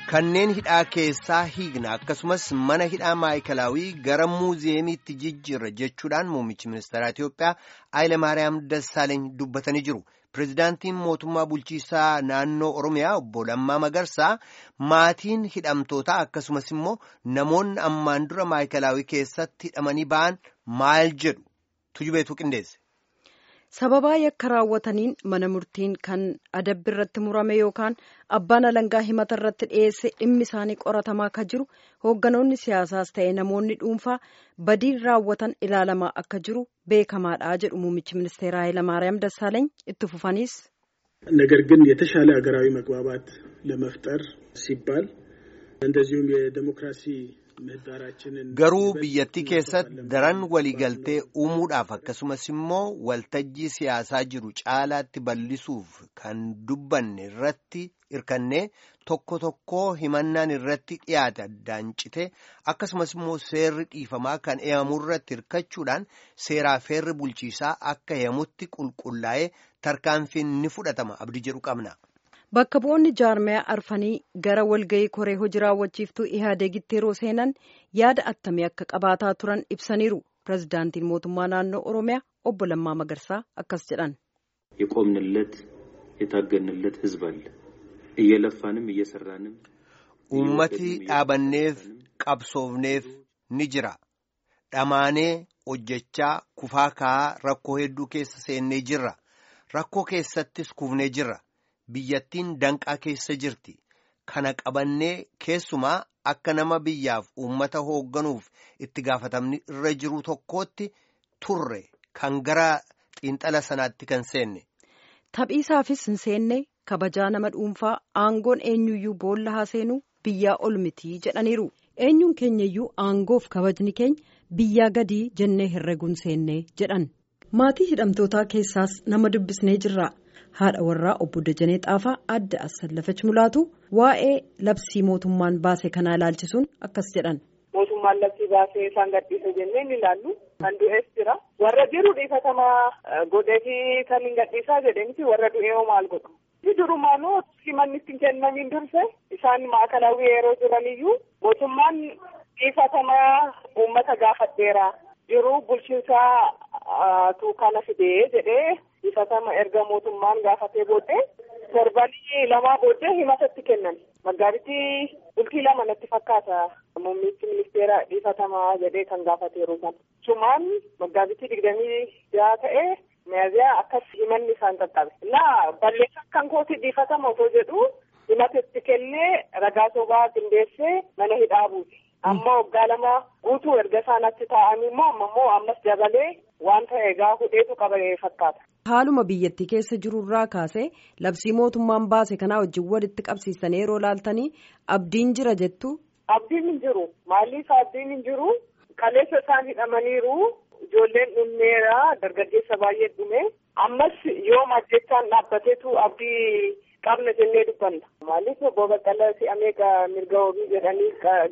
kanneen hidhaa keessaa hiikna akkasumas mana hidhaa maayikalaawii gara muuziyeemiitti jijjiirra jechuudhaan muummichi ministeeraa Itiyoophiyaa Haayile Maariyaam Dassaaleeny dubbatanii jiru. Pireezidaantiin mootummaa bulchiisaa naannoo Oromiyaa obbo Lammaa Magarsaa maatiin hidhamtootaa akkasumas immoo namoonni ammaan dura maayikalaawii keessatti hidhamanii ba'an maal jedhu tujubeetu qindeesse. Sababaa yakka raawwataniin mana murtiin kan adabbi irratti murame yookaan abbaan alangaa himata irratti dhiyeesse dhimmi isaanii qoratamaa akka jiru hoogganoonni siyaasaas ta'e namoonni dhuunfaa badiin raawwatan ilaalamaa akka jiru beekamaadha jedhu muummichi ministeeraa Hayilamaariyaam Dassaaleeny itti fufaniis. ነገር ግን የተሻለ ሀገራዊ መግባባት ለመፍጠር ሲባል እንደዚሁም የዲሞክራሲ garuu biyyattii keessatti daran waliigaltee uumuudhaaf akkasumas immoo waltajjii siyaasaa jiru caalaatti bal'isuuf kan dubbanne irratti hirkannee tokko himannaan irratti dhiyaate addaan cite akkasumas immoo seerri dhiifamaa kan eeyamu irratti hirkachuudhaan seeraa feerri bulchiisaa akka eeyamutti qulqullaa'ee tarkaanfiin ni fudhatama abdii jedhu qabna. Bakka bu'oonni jaarmaya arfanii gara walga'ii koree hojii raawwachiiftuu Ihaadegitti yeroo seenan yaada attamii akka qabaataa turan ibsaniiru. Pireezidaantiin mootummaa naannoo Oromiyaa obbo Lammaa Magarsaa akkas jedhan. የቆምንለት የታገንለት ህዝብ አለ እየለፋንም እየሰራንም ummati dhaabanneef qabsoofneef ni jira dhamaanee hojjechaa kufaa ka'aa rakkoo hedduu keessa seennee jirra rakkoo keessattis kufnee jirra. Biyyattiin danqaa keessa jirti. Kana qabannee keessumaa akka nama biyyaaf uummata hoogganuuf itti gaafatamni irra jiru tokkootti turre kan gara xiinxala sanaatti kan seenne. Taphiisaafis hin seenne kabajaa nama dhuunfaa aangoon eenyuyyuu boolla haa seenuu biyyaa ol mitii jedhaniiru. Eenyuun keenyayyuu aangoof kabajni keenya biyyaa gadii jennee herreeguun seenne jedhan. Maatii hidhamtootaa keessaas nama dubbisnee jirra. Haadha warraa obbo Dajanee Xaafaa adda Assallafach Mulaatu waa'ee labsii mootummaan baase kanaa ilaalchisuun akkas jedhan. Mootummaan labsii baasee isaan gadhiisa jennee ni ilaallu. Kan du'ees jira. Warra jiru dhiifatamaa godheetii kan hin gadhiisaa jedheeniti warra du'ee maal godhu. Durumaanuu himanni ittiin kennamiin durse isaan maakalaawii yeroo jiraniyyuu mootummaan dhiifatamaa uummata gaafadheera jiru bulchiinsaa tuukana fidee jedhee. Dhiifatama erga mootummaan gaafatee booddee torbanii lamaa booddee himatatti kennan. Magaabitti bultii lama natti fakkaata muummichi ministeera dhiifatamaa jedhee kan gaafateeru kan. Sumaan magaabitti 26 ta'ee miyaziyaa akkas himanni isaan qaqqabe. Illaa balleessaa kan kooti dhiifatama otoo jedhu himatatti kennee ragaa sobaa qindeessee mana hidhaa buuse. Amma waggaa lama guutuu erga isaanatti taa'anii immoo ammas dabalee waan ta'e egaa hudheetu qabee fakkaata. Haaluma biyyattii keessa jirurraa kaasee labsii mootummaan baase kanaa wajjin walitti qabsiisanii yeroo laaltanii abdiin jira jettu. Abdiin hin jiru. Maaliif abdiin hin jiru? Kaleessa isaan hidhamaniiru. Ijoolleen dhumneera. Dargaggeessa baay'ee dhume. Ammas yoo majjechaan dhaabbateetu abdii qabna jennee dubbanna. Maaliif obbo Baqqalaa si'amee mirga wabii jedhanii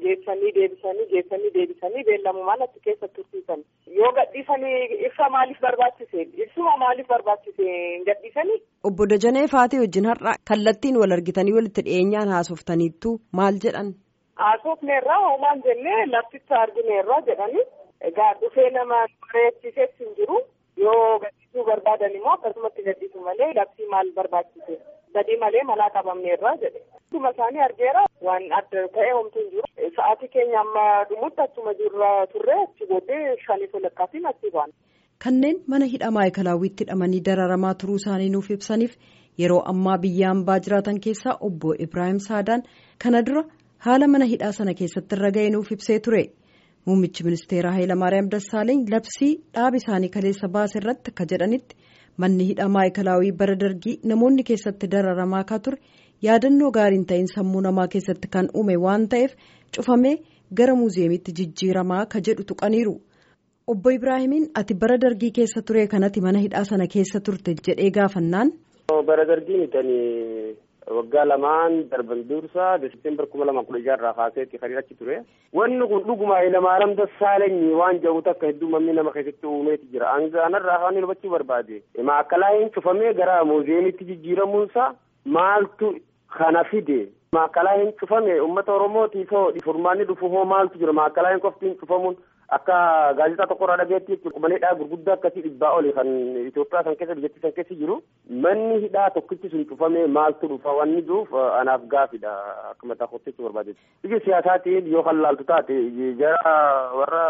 geessanii deebisanii beellamumaan achi keessa tursiisan. Yoo gadhiisanii ibsa maaliif barbaachise? Ibsuma maaliif barbaachise hin gadhiisanii? Obbo Dajanee Faatee wajjin har'a kallattiin wal argitanii walitti dhiyeenyaan haasoftaniittu maal jedhan? Haasofneerraa hoomaan jennee labsicha argineerraa jedhanii egaa dhufee nama bareechisees hin jiru. Yoo gadhiisuu barbaadan immoo akkasumatti gadhiisu malee labsii maal barbaachise? Sadii malee malaa qabamneerraa jedhe. Akkuma isaanii argeera waan adda ta'e homtuu hin jiru. Sa'aatii keenya amma dhumutti achuma jirra turre achi booddee 5:00 achi baana. Kanneen mana hidhaa maayikalaawwiitti hidhamanii dararamaa turuu isaanii nuuf ibsaniif yeroo ammaa biyya hambaa jiraatan keessaa obbo Ibrahim Saadaan kana dura haala mana hidhaa sana keessatti irra ga'e nuuf ibsee ture. Muummichi ministeeraa Hayilamaariyaam Dassaaleeny labsii dhaab isaanii kaleessa baase irratti akka jedhanitti manni hidhaa maayikalaawwii bara dargii namoonni keessatti dararamaa akka ture yaadannoo gaariin ta'in sammuu namaa keessatti kan uume waan ta'eef cufamee gara muuziyeemiitti jijjiiramaa akka jedhu tuqaniiru. Obbo Ibraahimiin ati bara dargii keessa ture kanatti mana hidhaa sana keessa turte jedhee gaafannaan. Bara dargiin itanii waggaa lamaan darban dursaa Desembar 2016 irraa kaaseetti kan achi ture. Wanni kun dhuguma Hayilamaariyaam Dassaalenyi waan jedhu takka hedduu manni nama keessatti uumeeti jira. Angaanarraa kan hubachuu barbaade. Maakalaawwiin cufamee gara muuziyeemiitti jijjiiramuunsaa maaltu kana fide Maakalaa hin cufame uummata Oromootiif furmaanni dhufu hoo maaltu jira? Maakalaa hin qoftiin cufamuun akka gaazexaa tokkorraa dhageetti maneedhaa gurguddaa akkasii 100 oli kan Itoophiyaa san keessa biyyattii san keessa jiru manni hidhaa tokkichi sun cufame maaltu dhufa wanni duuf anaaf gaafidha akka mataa kotteetti barbaadetti. Biyya siyaasaatiin yoo kan laaltu taate jara warra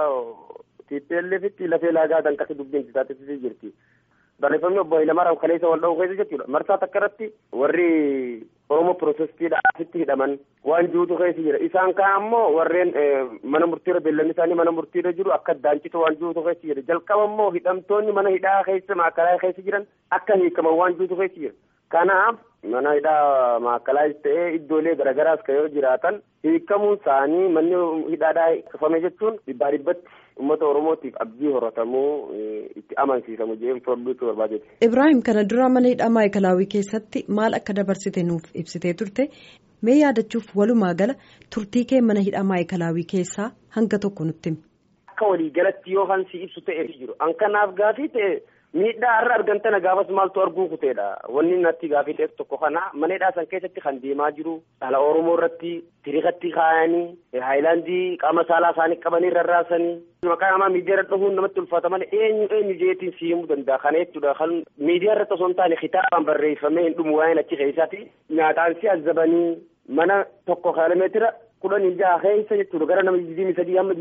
TPLFitti lafee laagaa danqase dubbiin taatee jirti. Barreeffamni obbo Hayilamaaraam kaleessa wal dha'uu keessa jechuudha. Marsaa takka irratti warri Oromoo Pirootestiidha asitti hidhaman waan jirutu keessa jira. Isaan kaan ammoo warreen mana murtiirra beellanni isaanii mana murtiirra jiru akka daancitu waan jirutu keessa jira. Jalqaba ammoo hidhamtoonni mana hidhaa keessa maakalaa keessa jiran akka hiikaman waan jirutu keessa jira. Kanaaf mana hidhaa maakalaa ta'ee iddoolee garaagaraas kan yoo jiraatan hiikamuun isaanii manni hidhaadhaa cufame jechuun dhibbatti uummata Oromootiif abdii horatamuu itti amansiisamu jedhee furduutu barbaadeeti. Ibrahim kana dura mana hidhaa maayikalaawii keessatti maal akka dabarsite nuuf ibsitee turte mee yaadachuuf walumaa gala turtii kee mana hidhaa maayikalaawii keessaa hanga tokko nutti himi. Akka waliigalatti yoo hansi ibsu ta'ee jiru an kanaaf gaafii ta'e miidhaa har'a argamtana gaafas maaltu arguu kuteedha wanni natti gaafii ta'e tokko kana mana hidhaa san keessatti kan deemaa jiru dhala Oromoo irratti tiriikatti kaayanii haayilaandii qaama saalaa isaanii qabanii rarraasanii maqaa namaa miidiyaa irra dhufuun namatti ulfaata malee eenyu jeetiin si himuu danda'a kana jechuudha kan miidiyaa irratti osoo hin taane kitaabaan barreeffamee hin dhumu waa'een achi keessaati nyaataan si azzabanii mana tokko kiiloomeetira 16 keessa jechuudha gara nama 23 hamma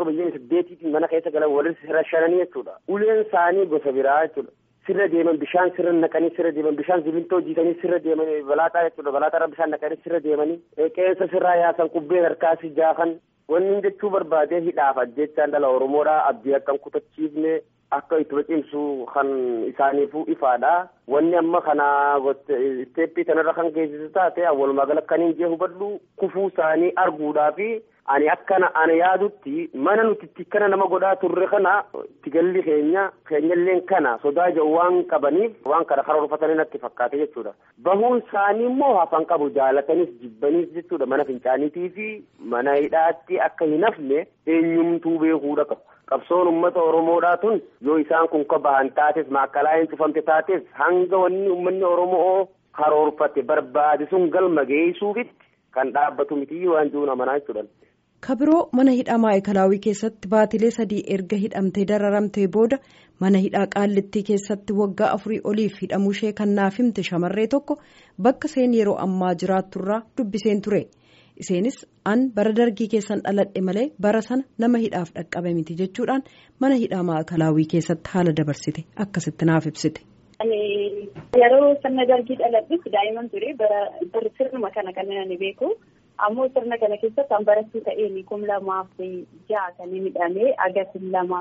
27 mana keessa galan walitti rashananii jechuudha uleen isaanii gosa biraa jechuudha sirra deeman bishaan sirra naqanii sirra deeman bishaan zibintoo jiisanii sirra deeman balaataa jechuudha balaataa bishaan naqanii sirra deemanii qeensa sirraa yaasan kubbeen harkaasi jaafan wanni jechuu barbaadee hidhaaf ajjechaan dhala Oromoodhaa abdii akkan kutachiifne akka itti cimsu kan isaaniifuu ifaadha wanni amma kana isteeppii kanarra kan geessisu taate walumaa gala kan hin jee hubadhu kufuu isaanii arguudhaafi ani akkana ana yaadutti mana nuti itti kana nama godhaa turre kana itti galli keenyalleen kana sodaa jedhu waan qabaniif waan kana karoorfatanii natti fakkaate jechuudha. Bahuun isaanii immoo hafan qabu jaalatanis jibbaniis jechuudha mana fincaaniitii fi mana hidhaatti akka hin hafne eenyumtuu beekuudha qabu. Qabsoon uummata Oromoodhaa tun yoo isaan kun bahan taates maakalaa hin cufamte taates hanga wanni uummanni Oromoo karoorfate barbaade sun galma geessuufitti kan dhaabbatu miti waan jiruun amanaa jechuudha. Kabiroo mana hidhaa maayikalaawii keessatti baatilee 3 erga hidhamtee dararamtee booda mana hidhaa Qaallittii keessatti waggaa 4 oliif hidhamuu ishee kan naaf himte shamarree tokko bakka isheen yeroo ammaa jiraatturraa dubbiseen ture. Iseenis an bara dargii keessan dhaladhe malee bara sana nama hidhaaf dhaqqabe miti jechuudhaan mana hidhaa maayikalaawii keessatti haala dabarsite akkasitti naaf ibsite. Yeroo sirna dargii dhaladhetti daa'imman ture bara sirnuma kana kan ani beeku. Ammoo sirna kana keessatti kan barattuu ta'een 2006 kan hidhamee agasti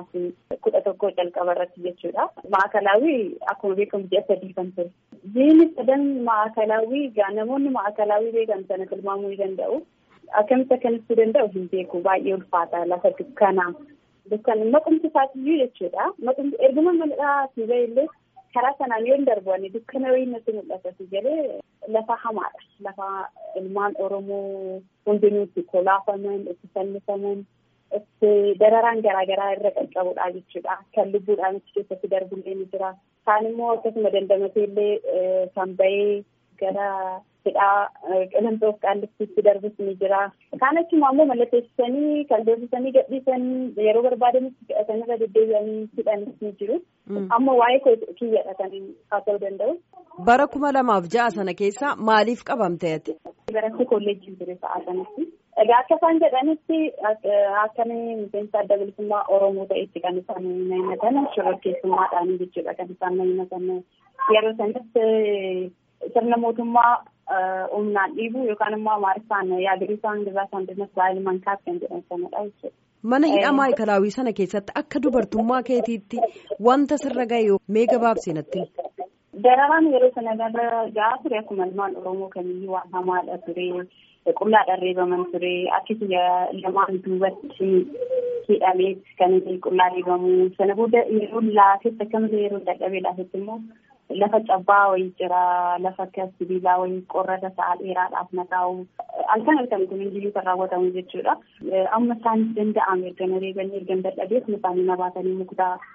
2011 jalqaba irratti jechuudha. Maakalaawii akkuma beekamu ji'a 3 kan ture. Jiini sadan maakalaawii namoonni maakalaawii beekan sana tilmaamuu ni danda'u. Akkamitti akkanatti danda'u hin beeku baay'ee ulfaata lafa dukkanaa. Dukkan maqumti isaatiyyuu jechuudha. Maqumti erguma mal'aa si illee karaa sanaan yoo darbanii dukkana wayii natti mul'atu jedhee lafa hamaadha. Lafa ilmaan Oromoo hundinuutti kolaafaman, itti fannifaman, itti dararaan garaagaraa irra qaqqabudha jechuudha. Kan lubbuudhaan achi keessatti darbullee ni jira. Kaan immoo akkasuma dandamatee illee kan bahee gara hidhaa Qilantoof Qaallittiitti darbus ni jira. Kaan achuma ammoo mallatteessisanii kan deebisanii gadhiisanii yeroo barbaadanitti fedhatanirra deddeebi'anii hidhanis ni jiru. Amma waa'ee kiyyadha kan haasa'uu danda'u. Bara 2006 sana keessa maaliif qabamte ati? Baratti kolleejjii ture sa'a sanatti. Egaa akka isaan jedhanitti akkamii miseensa adda bilisummaa Oromoo ta'etti kan isaan himatan shororkeessummaadhaan jechuudha kan isaan himatan. Yeroo sanatti sirna mootummaa humnaan dhiibu yookaan immoo Amaariffaan yaadriisaan diraasaan dinnas baay'ee mankaaf kan jedhan sanadha jechuudha. Mana hidhaa maayikalaawii sana keessatti akka dubartummaa keetiitti wanta sirra ga'e mee gabaabsii natti? Dararaan yeroo sana gahaa ture akkuma ilmaan Oromoo kamiyyuu waan hamaadha ture. Qullaadhaan reebaman ture. Akkasii lamaan duubatti hidhamee kan qullaa reebamu. Sana booda yeroo laafetti akkamitti yeroo dadhabee laafetti immoo lafa cabbaa wayii jira. Lafa akka sibiilaa wayii qorrata sa'a dheeraadhaaf naqaa'u. Halkan kun hinjiyyuu kan raawwatamu jechuudha. Amma isaan danda'ame erga reebanii erga dadhabee isaanii nabaatanii muktaa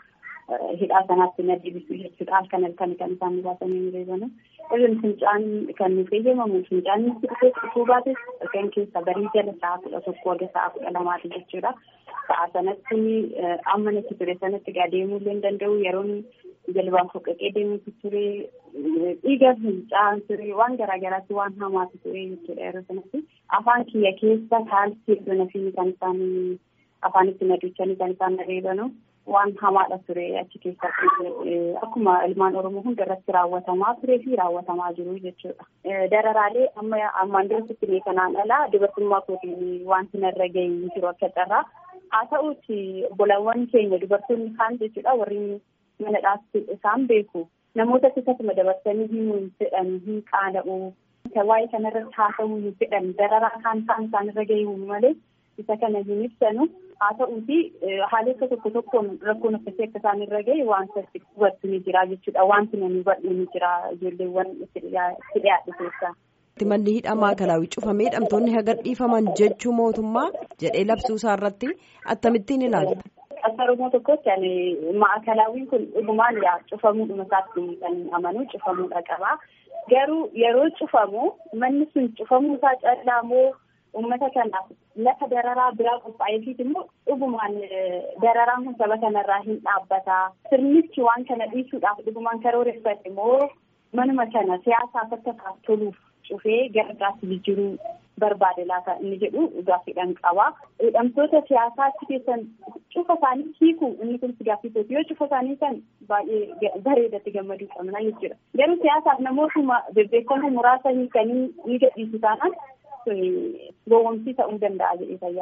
hidhaa sanaatti na deebisuu jechuudha. Halkan kan isaan baasanii reebanu. Irreen fincaan kan nuuf eeyyamamu fincaan nuti dhufuu baates kan keessa barii jala sa'a 11 sa'a 12 jechuudha. Sa'a sanatti amma natti ture sanatti deemuu illee hin danda'u yeroon jalbaan foqqaqee deemuutu ture dhiiga fincaan ture waan garaagaraatti waan hamaatu ture jechuudha yeroo sanatti. Afaan kiyya keessa kaalsii iddoo fi kan isaan afaanitti naduchanii kan isaan reebanu. Waan hamaadha ture achi keessatti akkuma ilmaan Oromoo hunda irratti raawwatamaa turee fi raawwatamaa jiru jechuudha. Dararaalee ammaan duratti kanaan alaa dubartummaa kootiin wanti narra gahee jiru akka carraa haa ta'uuti obbolawwan keenya dubartoonni kaan jechuudha warri mana dhaabsi isaan beeku namoota keessatti dabarsanii himuu hin fedhan hin qaana'u waa'ee kanarratti haasa'uu hin fedhan dararaa kaan isaanirra gahee malee isa kana hin ibsanu. Haa ta'uuti haalota tokkoon rakkoon akkasii akka isaan irra gahe wanta hubatu ni jira jechuudha. Wanti namni hubatu ni jira ijoolleewwan itti dhiyaate keessaa. Manni hidhaa maakalaawii cufamee hidhamtoonni haga dhiifaman jechuu mootummaa jedhee labsuu isaa irratti akkamittiin ilaalta? Akka Oromoo tokkotti maakalaawwiin kun dhugumaan cufamuudhuma isaatti kan amanu cufamuudha qaba. Garuu yeroo cufamu manni sun cufamuu isaa callaa moo uummata kanaaf lafa dararaa biraa qophaa'eefiit immoo dhugumaan dararaan kun saba kanarraa hin dhaabbata. Sirnichi waan kana dhiisuudhaaf dhugumaan karooreffate immoo manuma kana siyaasaaf akka toluuf cufee gargaarsa jijjiiruu barbaade laata inni jedhu gaaffiidhaan qaba. Hidhamtoota siyaasaatti keessan cufa isaanii hiiku inni kun gaaffisooti yoo cufa isaanii san baay'ee bareedatti gammaduu qabna jechuudha. Garuu siyaasaaf namootuma bebbeekamoo muraasa hiikanii ni gadhiisu taanaan gowwoomsii ta'uu danda'a jedhee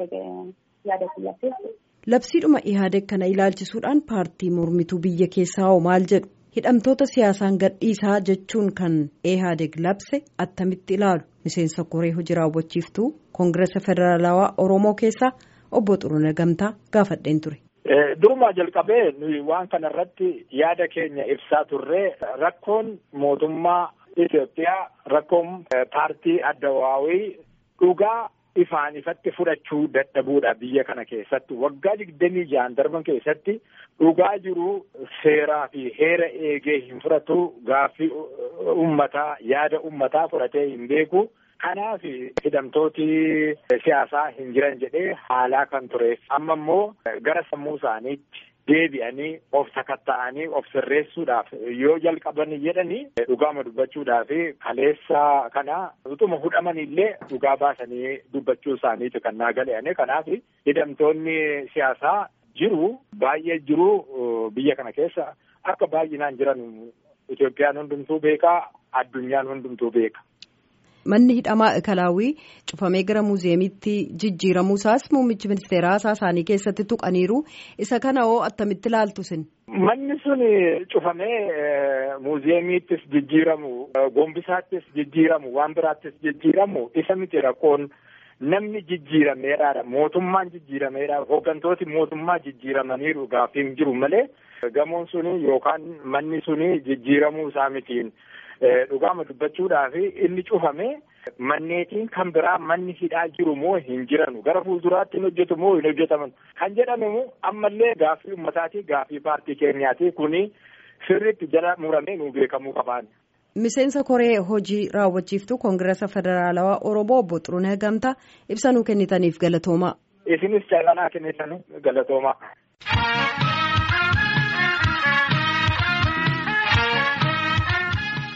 yaada kiyyaatti. Labsiidhuma Ihaadeg kana ilaalchisuudhaan paartii mormituu biyya keessaa hoo maal jedhu hidhamtoota siyaasaan gadhiisaa jechuun kan Ihaadeg labse attamitti ilaalu miseensa koree hojii raawwachiiftuu koongireesa federaalawaa Oromoo keessaa obbo Xuruunee Gamtaa gaafadheen ture. Durumaa jalqabee nuyi waan kanarratti yaada keenya ibsaa turre rakkoon mootummaa Itoophiyaa rakkoon paartii Addawaawii dhugaa ifaan ifatti fudhachuu dadhabuudha biyya kana keessatti waggaa 26 darban keessatti dhugaa jiru seeraa fi heera eegee hin fudhatu gaaffii ummataa yaada ummataa fudhatee hin beeku. Kanaaf hidhamtooti siyaasaa hin jiran jedhee haalaa kan tureef amma immoo gara sammuu isaaniitti deebi'anii of sakatta'anii of sirreessuudhaaf yoo jalqaban jedhanii dhugaama dubbachuudhaaf kaleessa kana utuma hudhamanillee dhugaa baasanii dubbachuu isaaniitu kan naa gale'ane. Kanaaf hidhamtoonni siyaasaa jiru baay'ee jiru biyya kana keessa akka baay'inaan jiran Itoophiyaan hundumtuu beekaa addunyaan hundumtuu beeka. Manni hidhamaa Ikalaawii cufamee gara muuzeemiitti jijjiiramuu isaas muummichi ministeeraa isaanii keessatti tuqaniiru. Isa kana hoo attamitti ilaaltu sin? Manni sun cufamee muuzeemiittis jijjiiramu, gombisaattis jijjiiramu, waan biraattis jijjiiramu isa miti rakkoon namni jijjiirameedha. Mootummaan jijjiirameedha. Hooggantooti mootummaa jijjiiramaniiru gaaffiin jiru malee gamoon suni yookaan manni suni jijjiiramuu isaa mitiin. Dhugaama dubbachuudhaaf inni cufame manneetiin kan biraa manni hidhaa jiru moo hin jiranu gara fuulduraatti hin hojjetu moo hin hojjetaman kan jedhamu ammallee gaaffii ummataati gaaffii paartii keenyaati kuni sirriitti jala muramee nu beekamuu qabaan. Miseensa koree hojii raawwachiiftuu koongireesa federaalawaa Oromoo obbo Xuruunee Gamtaa ibsa nuu kennitaniif galatoomaa. Isinis caalaa kennitanii galatoomaa.